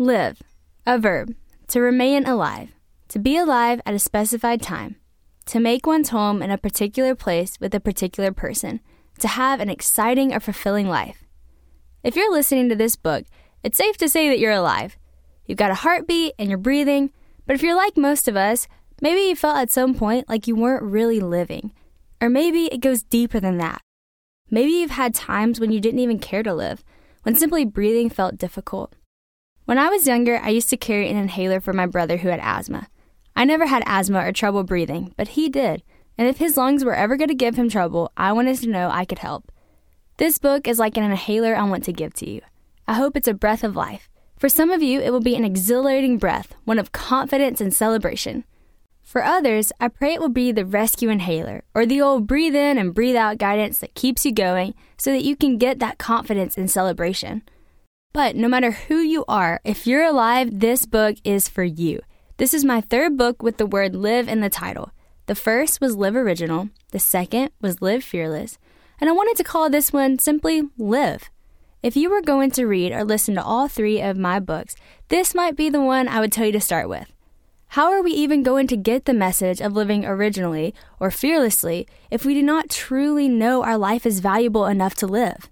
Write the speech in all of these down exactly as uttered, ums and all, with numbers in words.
Live, a verb, to remain alive, to be alive at a specified time, to make one's home in a particular place with a particular person, to have an exciting or fulfilling life. If you're listening to this book, it's safe to say that you're alive. You've got a heartbeat and you're breathing, but if you're like most of us, maybe you felt at some point like you weren't really living. Or maybe it goes deeper than that. Maybe you've had times when you didn't even care to live, when simply breathing felt difficult. When I was younger, I used to carry an inhaler for my brother who had asthma. I never had asthma or trouble breathing, but he did. And if his lungs were ever going to give him trouble, I wanted to know I could help. This book is like an inhaler I want to give to you. I hope it's a breath of life. For some of you, it will be an exhilarating breath, one of confidence and celebration. For others, I pray it will be the rescue inhaler, or the old breathe in and breathe out guidance that keeps you going so that you can get that confidence and celebration. But no matter who you are, if you're alive, this book is for you. This is my third book with the word live in the title. The first was Live Original, the second was Live Fearless, and I wanted to call this one simply Live. If you were going to read or listen to all three of my books, this might be the one I would tell you to start with. How are we even going to get the message of living originally or fearlessly if we do not truly know our life is valuable enough to live?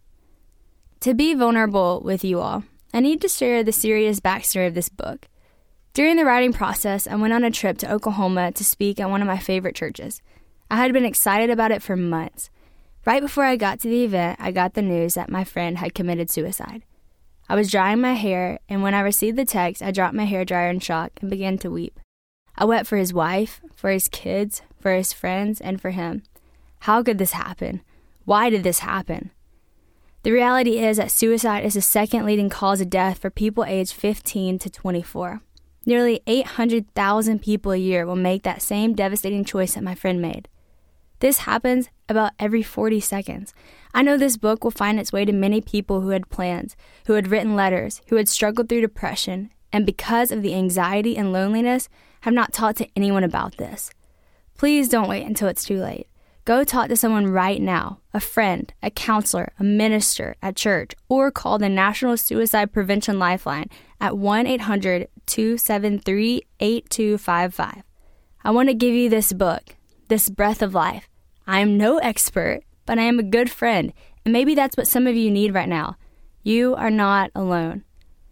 To be vulnerable with you all, I need to share the serious backstory of this book. During the writing process, I went on a trip to Oklahoma to speak at one of my favorite churches. I had been excited about it for months. Right before I got to the event, I got the news that my friend had committed suicide. I was drying my hair, and when I received the text, I dropped my hairdryer in shock and began to weep. I wept for his wife, for his kids, for his friends, and for him. How could this happen? Why did this happen? The reality is that suicide is the second leading cause of death for people aged fifteen to twenty-four. Nearly eight hundred thousand people a year will make that same devastating choice that my friend made. This happens about every forty seconds. I know this book will find its way to many people who had plans, who had written letters, who had struggled through depression, and because of the anxiety and loneliness, have not talked to anyone about this. Please don't wait until it's too late. Go talk to someone right now, a friend, a counselor, a minister at church, or call the National Suicide Prevention Lifeline at one eight hundred two seven three eight two five five. I want to give you this book, this breath of life. I am no expert, but I am a good friend, and maybe that's what some of you need right now. You are not alone.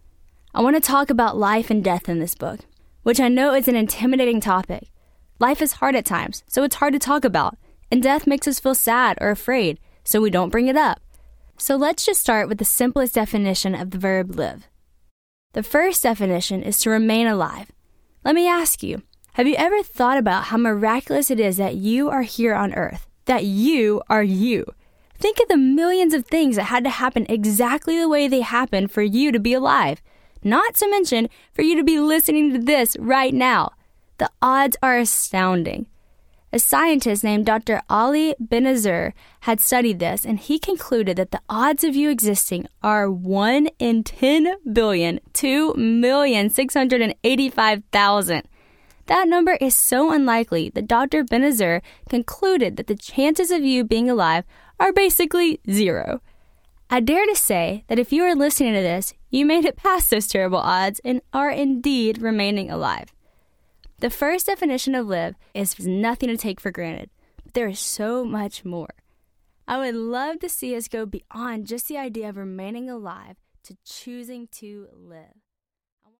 I want to talk about life and death in this book, which I know is an intimidating topic. Life is hard at times, so it's hard to talk about. And death makes us feel sad or afraid, so we don't bring it up. So let's just start with the simplest definition of the verb live. The first definition is to remain alive. Let me ask you, have you ever thought about how miraculous it is that you are here on earth, that you are you? Think of the millions of things that had to happen exactly the way they happened for you to be alive, not to mention for you to be listening to this right now. The odds are astounding. A scientist named Doctor Ali Benazir had studied this, and he concluded that the odds of you existing are one in ten billion, two million six hundred eighty-five thousand. That number is so unlikely that Doctor Benazir concluded that the chances of you being alive are basically zero. I dare to say that if you are listening to this, you made it past those terrible odds and are indeed remaining alive. The first definition of live is nothing to take for granted, but there is so much more. I would love to see us go beyond just the idea of remaining alive to choosing to live.